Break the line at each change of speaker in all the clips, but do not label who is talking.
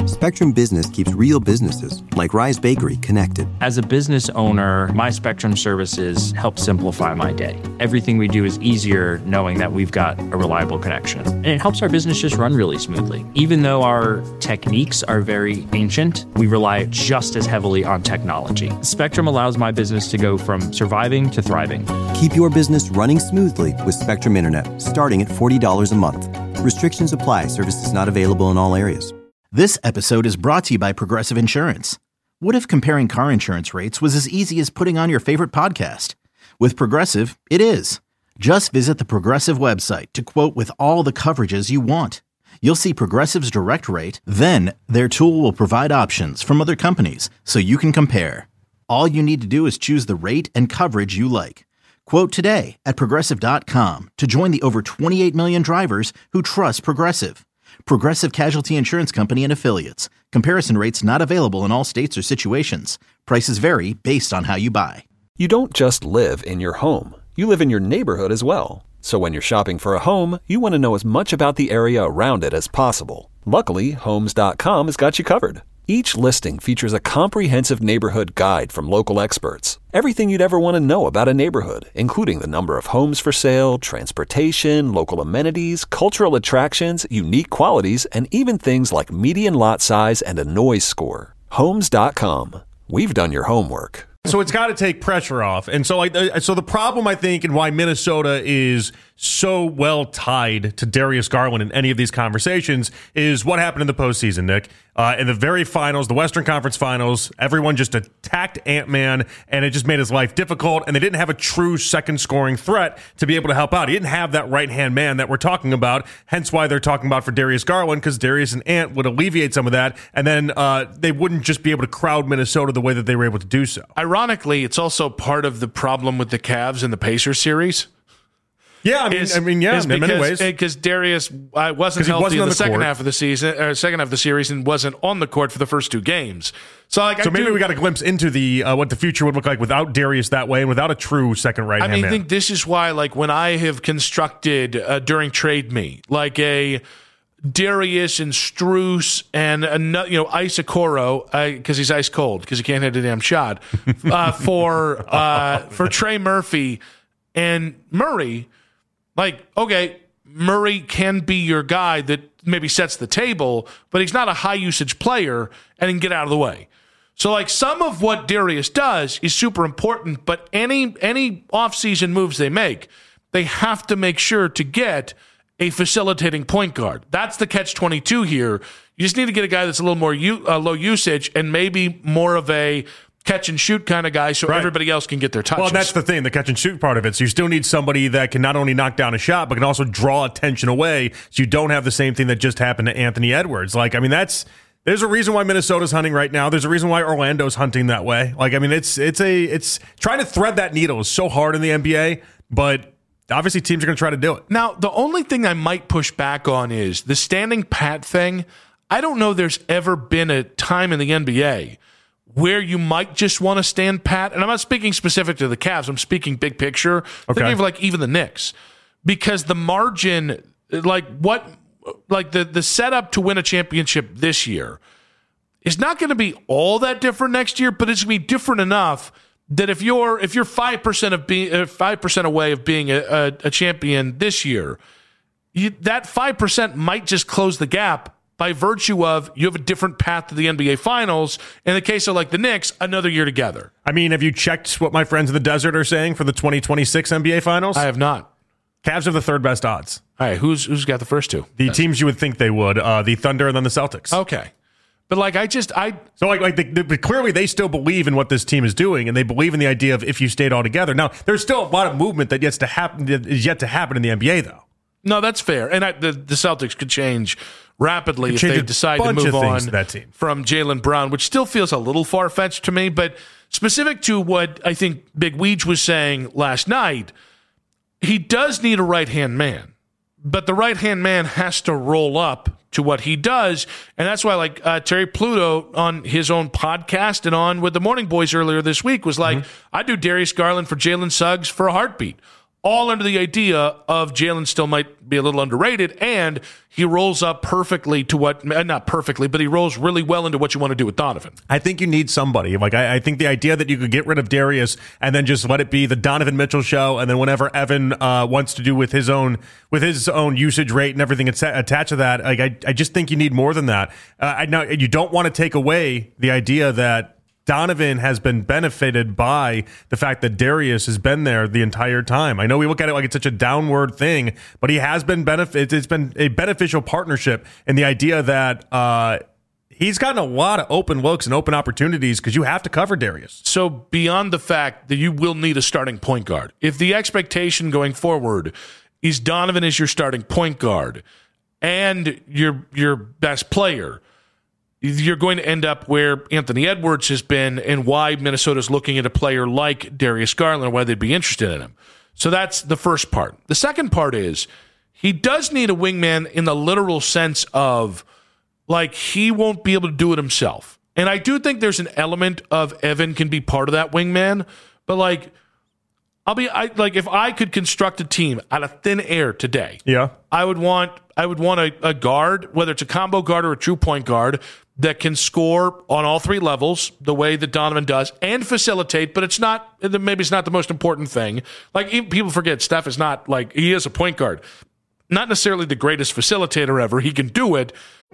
Spectrum Business keeps real businesses, like Rise Bakery, connected.
As a business owner, my Spectrum services help simplify my day. Everything we do is easier knowing that we've got a reliable connection. And it helps our business just run really smoothly. Even though our techniques are very ancient, we rely just as heavily on technology. Spectrum allows my business to go from surviving to thriving.
Keep your business running smoothly with Spectrum Internet, starting at $40 a month. Restrictions apply. Services not available in all areas.
This episode is brought to you by Progressive Insurance. What if comparing car insurance rates was as easy as putting on your favorite podcast? With Progressive, it is. Just visit the Progressive website to quote with all the coverages you want. You'll see Progressive's direct rate, then their tool will provide options from other companies so you can compare. All you need to do is choose the rate and coverage you like. Quote today at Progressive.com to join the over 28 million drivers who trust Progressive. Progressive Casualty Insurance Company and Affiliates. Comparison rates not available in all states or situations. Prices vary based on how you buy.
You don't just live in your home. You live in your neighborhood as well. So when you're shopping for a home, you want to know as much about the area around it as possible. Luckily, Homes.com has got you covered. Each listing features a comprehensive neighborhood guide from local experts. Everything you'd ever want to know about a neighborhood, including the number of homes for sale, transportation, local amenities, cultural attractions, unique qualities, and even things like median lot size and a noise score. Homes.com. We've done your homework.
So it's got to take pressure off. And so so the problem, I think, and why Minnesota is so well tied to Darius Garland in any of these conversations is what happened in the postseason, Nick. In the very finals, the Western Conference Finals, everyone just attacked Ant-Man, and it just made his life difficult, and they didn't have a true second scoring threat to be able to help out. He didn't have that right-hand man that we're talking about, hence why they're talking about for Darius Garland, because Darius and Ant would alleviate some of that, and then they wouldn't just be able to crowd Minnesota the way that they were able to do so.
Ironically, it's also part of the problem with the Cavs in the Pacers series.
Yeah, in many ways.
Because Darius wasn't healthy in the second half of the season, or second half of the series, and wasn't on the court for the first two games. So
maybe we got a glimpse into the what the future would look like without Darius that way and without a true second right-hand man.
I think this is why, like, when I have constructed during Trade Me, like a Darius and Strus and Ice Okoro, because he's ice cold because he can't hit a damn shot, for Trey Murphy and Murray. Like, okay, Murray can be your guy that maybe sets the table, but he's not a high-usage player and he can get out of the way. So, like, some of what Darius does is super important, but any offseason moves they make, they have to make sure to get a facilitating point guard. That's the catch-22 here. You just need to get a guy that's a little more low usage and maybe more of a catch-and-shoot kind of guy so everybody else can get their touches.
Well, that's the thing, the catch-and-shoot part of it. So you still need somebody that can not only knock down a shot, but can also draw attention away so you don't have the same thing that just happened to Anthony Edwards. Like, I mean, there's a reason why Minnesota's hunting right now. There's a reason why Orlando's hunting that way. Like, I mean, it's trying to thread that needle is so hard in the NBA, but obviously teams are going to try to do it.
Now, the only thing I might push back on is the standing pat thing. I don't know there's ever been a time in the NBA where you might just want to stand pat. And I'm not speaking specific to the Cavs. I'm speaking big picture.
Okay.
Think of like even the Knicks. Because the margin, the setup to win a championship this year is not going to be all that different next year, but it's going to be different enough that if you're 5% away of being a champion this year, that 5% might just close the gap by virtue of you have a different path to the NBA Finals. In the case of like the Knicks, another year together.
I mean, have you checked what my friends in the desert are saying for the 2026 NBA Finals?
I have not.
Cavs have the third best odds.
All right, who's got the first two?
The teams you would think they would, the Thunder and then the Celtics.
Okay. But like
but clearly they still believe in what this team is doing, and they believe in the idea of if you stayed all together. Now, there's still a lot of movement that is yet to happen in the NBA, though.
No, that's fair. And the Celtics could change rapidly if they decide to move on from Jaylen Brown, which still feels a little far-fetched to me. But specific to what I think Big Weege was saying last night, he does need a right-hand man. But the right-hand man has to roll up to what he does. And that's why, like, Terry Pluto on his own podcast and on with the Morning Boys earlier this week was like, I do Darius Garland for Jalen Suggs for a heartbeat. all under the idea of Jalen still might be a little underrated, and he rolls up perfectly to what, not perfectly, but he rolls really well into what you want to do with Donovan.
I think you need somebody. Like I think the idea that you could get rid of Darius and then just let it be the Donovan Mitchell show, and then whenever Evan wants to do with his own usage rate and everything attached to that, like I just think you need more than that. I know you don't want to take away the idea that Donovan has been benefited by the fact that Darius has been there the entire time. I know we look at it like it's such a downward thing, but he has been it's been a beneficial partnership in the idea that he's gotten a lot of open looks and open opportunities because you have to cover Darius.
So beyond the fact that you will need a starting point guard, if the expectation going forward is Donovan is your starting point guard and your best player, you're going to end up where Anthony Edwards has been and why Minnesota's looking at a player like Darius Garland, why they'd be interested in him. So that's the first part. The second part is he does need a wingman in the literal sense of, like, he won't be able to do it himself. And I do think there's an element of Evan can be part of that wingman, but like, if I could construct a team out of thin air today, I would want a guard, whether it's a combo guard or a true point guard, that can score on all three levels the way that Donovan does and facilitate, but maybe it's not the most important thing. Like, people forget Steph is not, like, he is a point guard. Not necessarily the greatest facilitator ever. He can do it.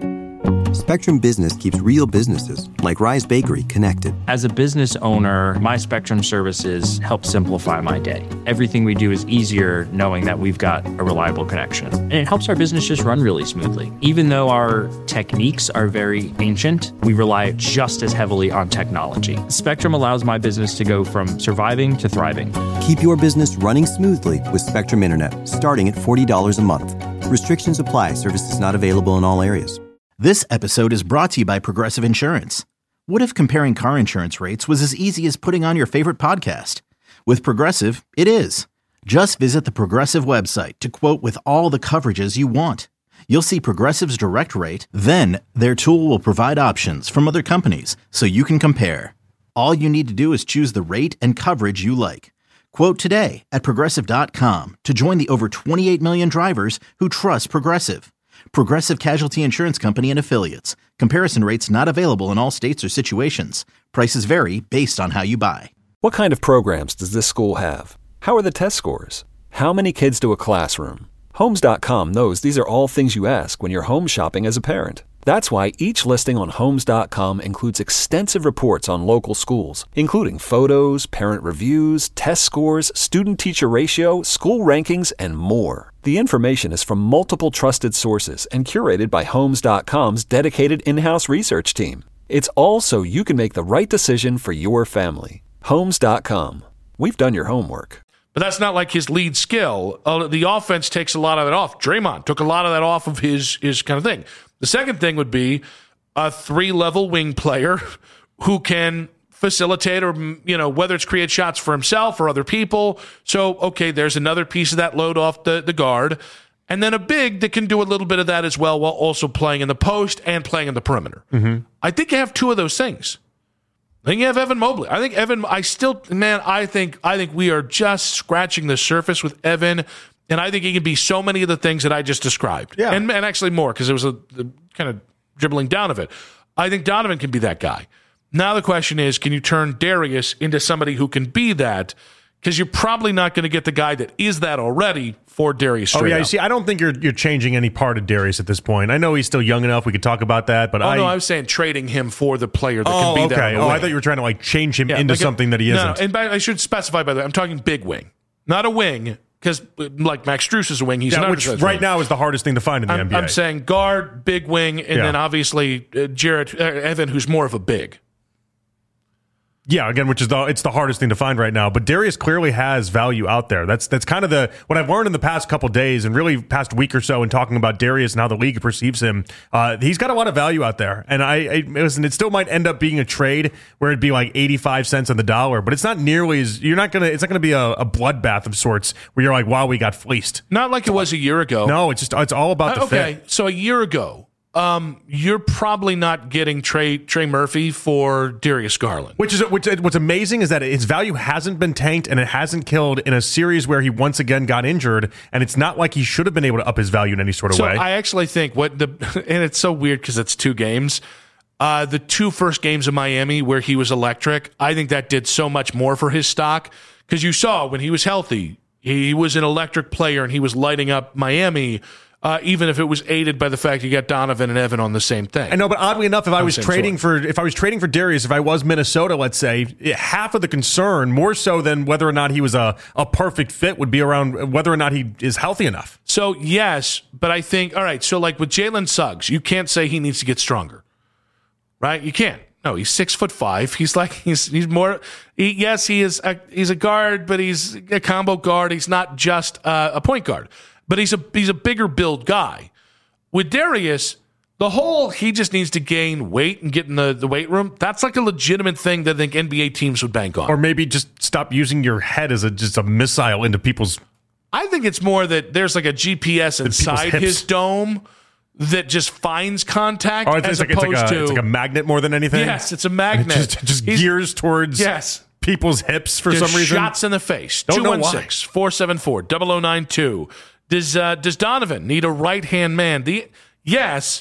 Spectrum Business keeps real businesses, like Rise Bakery, connected.
As a business owner, my Spectrum services help simplify my day. Everything we do is easier knowing that we've got a reliable connection. And it helps our business just run really smoothly. Even though our techniques are very ancient, we rely just as heavily on technology. Spectrum allows my business to go from surviving to thriving.
Keep your business running smoothly with Spectrum Internet, starting at $40 a month. Restrictions apply. Services not available in all areas.
This episode is brought to you by Progressive Insurance. What if comparing car insurance rates was as easy as putting on your favorite podcast? With Progressive, it is. Just visit the Progressive website to quote with all the coverages you want. You'll see Progressive's direct rate, then their tool will provide options from other companies so you can compare. All you need to do is choose the rate and coverage you like. Quote today at Progressive.com to join the over 28 million drivers who trust Progressive. Progressive Casualty Insurance Company and Affiliates. Comparison rates not available in all states or situations. Prices vary based on how you buy.
What kind of programs does this school have? How are the test scores? How many kids do a classroom? Homes.com knows these are all things you ask when you're home shopping as a parent. That's why each listing on Homes.com includes extensive reports on local schools, including photos, parent reviews, test scores, student-teacher ratio, school rankings, and more. The information is from multiple trusted sources and curated by Homes.com's dedicated in-house research team. It's all so you can make the right decision for your family. Homes.com. We've done your homework.
But that's not like his lead skill. The offense takes a lot of that off. Draymond took a lot of that off of his kind of thing. The second thing would be a 3-level wing player who can facilitate or, whether it's create shots for himself or other people. So, okay, there's another piece of that load off the guard. And then a big that can do a little bit of that as well while also playing in the post and playing in the perimeter. Mm-hmm. I think you have two of those things. I think you have Evan Mobley. I think Evan, I think we are just scratching the surface with Evan, and I think he can be so many of the things that I just described. Yeah. And actually more, because it was the kind of dribbling down of it. I think Donovan can be that guy. Now the question is, can you turn Darius into somebody who can be that? Because you're probably not going to get the guy that is that already for Darius.
Oh yeah, you see, I don't think you're changing any part of Darius at this point. I know he's still young enough; we could talk about that. But
I was saying trading him for the player that can be that.
I thought you were trying to change him into something that he isn't.
No, and I should specify, by the way, I'm talking big wing, not a wing. Because like Max Strus is a wing, he's an
which right now is the hardest thing to find in the NBA.
I'm saying guard, big wing, and then obviously Evan, who's more of a big.
Yeah, again, which is it's the hardest thing to find right now. But Darius clearly has value out there. That's kind of what I've learned in the past couple days and really past week or so in talking about Darius and how the league perceives him. He's got a lot of value out there. And listen, it still might end up being a trade where it'd be like 85 cents on the dollar, but it's not nearly as it's not gonna be a bloodbath of sorts where you're like, wow, we got fleeced.
Not like it was a year ago.
No, it's all about the fit.
So a year ago, you're probably not getting Trey Murphy for Darius Garland.
What's amazing is that his value hasn't been tanked and it hasn't killed in a series where he once again got injured, and it's not like he should have been able to up his value in any sort of way.
I actually think and it's so weird because it's 2 games. The 2 first games of Miami where he was electric, I think that did so much more for his stock because you saw when he was healthy, he was an electric player and he was lighting up Miami. Even if it was aided by the fact you got Donovan and Evan on the same thing.
I know, but oddly enough, if I was trading for Darius, if I was Minnesota, let's say, half of the concern, more so than whether or not he was a perfect fit, would be around whether or not he is healthy enough.
So yes, but I think, all right, so like with Jalen Suggs, you can't say he needs to get stronger, right? You can't. No, he's 6'5". He's more. Yes, he's a guard, but he's a combo guard. He's not just a point guard. But he's a bigger build guy. With Darius, he just needs to gain weight and get in the weight room. That's like a legitimate thing that I think NBA teams would bank on.
Or maybe just stop using your head as just a missile into people's.
I think it's more that there's like a GPS inside his dome that just finds contact as opposed to.
It's like a magnet more than anything?
Yes, it's a magnet.
It just gears towards people's hips for some reason.
Shots in the face. 216-474-0092. Does Donovan need a right-hand man? Yes,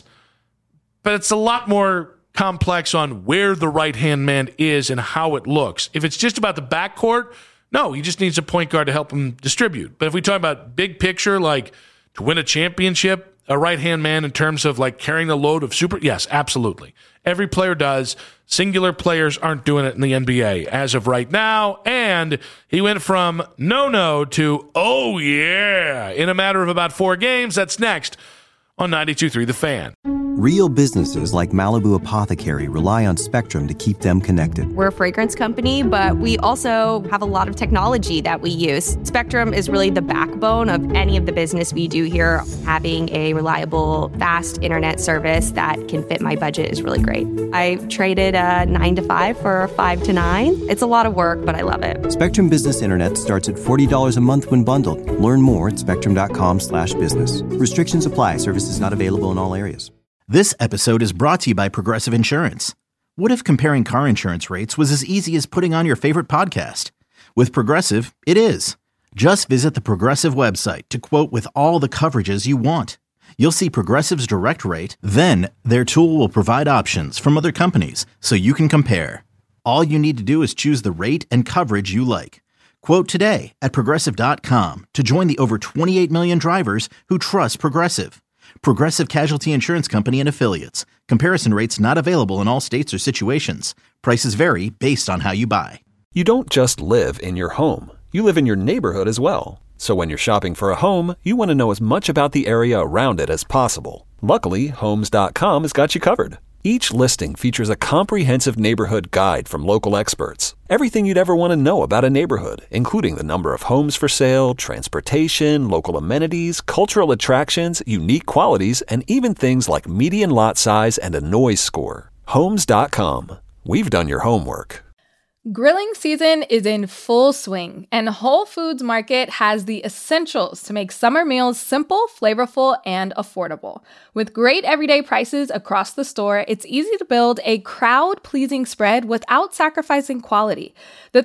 but it's a lot more complex on where the right-hand man is and how it looks. If it's just about the backcourt, no, he just needs a point guard to help him distribute. But if we talk about big picture, like to win a championship, a right-hand man in terms of like carrying the load of yes, absolutely. Every player does. Singular players aren't doing it in the NBA as of right now. And he went from no to oh yeah in a matter of about 4 games. That's next on 92.3 The Fan.
Real businesses like Malibu Apothecary rely on Spectrum to keep them connected.
We're a fragrance company, but we also have a lot of technology that we use. Spectrum is really the backbone of any of the business we do here. Having a reliable, fast internet service that can fit my budget is really great. I traded a 9 to 5 for a 5 to 9. It's a lot of work, but I love it.
Spectrum Business Internet starts at $40 a month when bundled. Learn more at spectrum.com/business. Restrictions apply. Services not available in all areas.
This episode is brought to you by Progressive Insurance. What if comparing car insurance rates was as easy as putting on your favorite podcast? With Progressive, it is. Just visit the Progressive website to quote with all the coverages you want. You'll see Progressive's direct rate, then their tool will provide options from other companies so you can compare. All you need to do is choose the rate and coverage you like. Quote today at Progressive.com to join the over 28 million drivers who trust Progressive. Progressive Casualty Insurance Company and Affiliates. Comparison rates not available in all states or situations. Prices vary based on how you buy.
You don't just live in your home. You live in your neighborhood as well. So when you're shopping for a home, you want to know as much about the area around it as possible. Luckily, Homes.com has got you covered. Each listing features a comprehensive neighborhood guide from local experts. Everything you'd ever want to know about a neighborhood, including the number of homes for sale, transportation, local amenities, cultural attractions, unique qualities, and even things like median lot size and a noise score. Homes.com. We've done your homework.
Grilling season is in full swing, and Whole Foods Market has the essentials to make summer meals simple, flavorful, and affordable. With great everyday prices across the store, it's easy to build a crowd-pleasing spread without sacrificing quality. The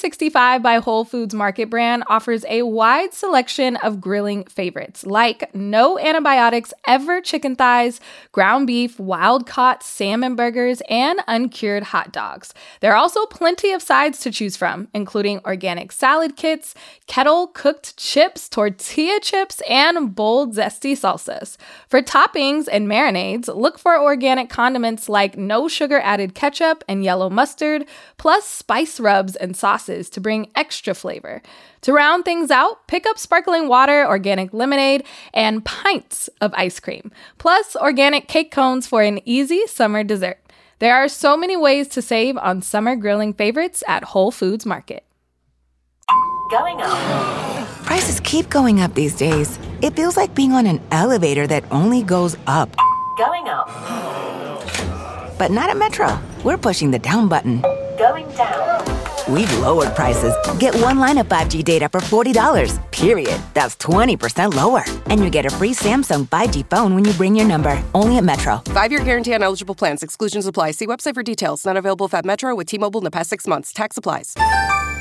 365 by Whole Foods Market brand offers a wide selection of grilling favorites, like no antibiotics ever chicken thighs, ground beef, wild-caught salmon burgers, and uncured hot dogs. There are also plenty of sides to choose from, including organic salad kits, kettle-cooked chips, tortilla chips, and bold, zesty salsas. For toppings and marinades, look for organic condiments like no sugar-added ketchup and yellow mustard, plus spice rubs and sauces to bring extra flavor. To round things out, pick up sparkling water, organic lemonade, and pints of ice cream, plus organic cake cones for an easy summer dessert. There are so many ways to save on summer grilling favorites at Whole Foods Market.
Going up. Prices keep going up these days. It feels like being on an elevator that only goes up. Going up. But not at Metro. We're pushing the down button. Going down. We've lowered prices. Get one line of 5G data for $40, period. That's 20% lower. And you get a free Samsung 5G phone when you bring your number. Only at Metro.
5-year guarantee on eligible plans. Exclusions apply. See website for details. Not available if at Metro with T-Mobile in the past 6 months. Tax applies.